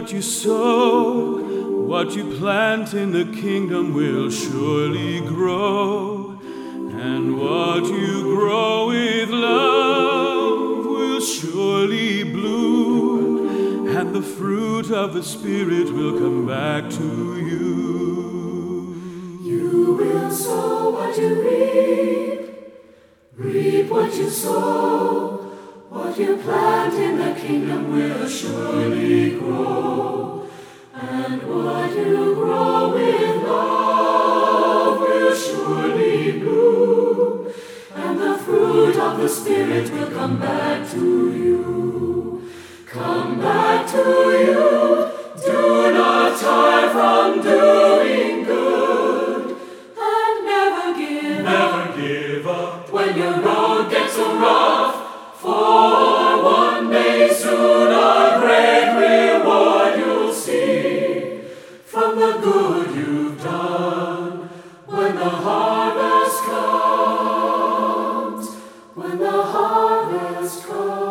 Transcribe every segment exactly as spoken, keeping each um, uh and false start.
what you sow, what you plant in the kingdom will surely grow. And what you grow with love will surely bloom, and the fruit of the Spirit will come back to you. You will sow what you reap, reap what you sow. What you plant in the kingdom will surely grow, and what you grow with love will surely bloom, and the fruit of the Spirit will come back to you. Come back to you. Do not tire from doing good, and never give Never up give up when your road gets so rough. For one day soon a great reward you'll see from the good you've done. When the harvest comes, when the harvest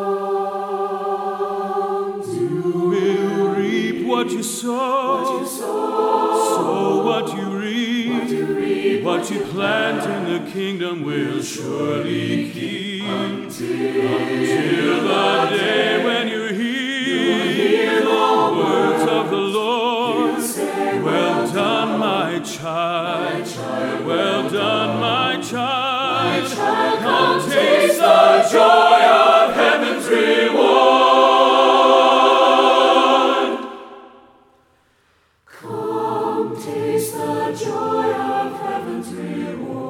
comes, you will reap what you sow, what you sow, sow what you reap, what you reap, what you plant in the kingdom will surely keep. Until the day when you hear the words of the Lord, well done, my child, well done, my child, come taste the joy of heaven's reward. Come taste the joy of heaven's reward.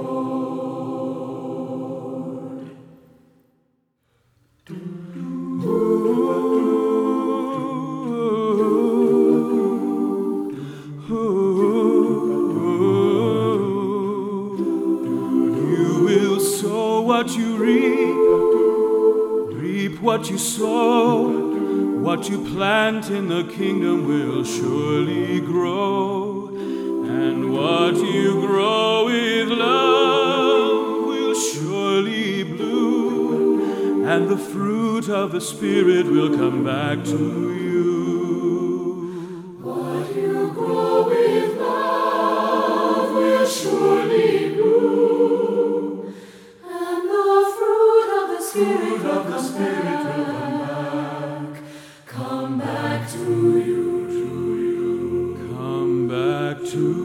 What you reap, reap what you sow. What you plant in the kingdom will surely grow. And what you grow with love will surely bloom, and the fruit of the Spirit will come back to you. What you grow with love will surely bloom, and the fruit of the Spirit will come back, come back to you, to you. Come back to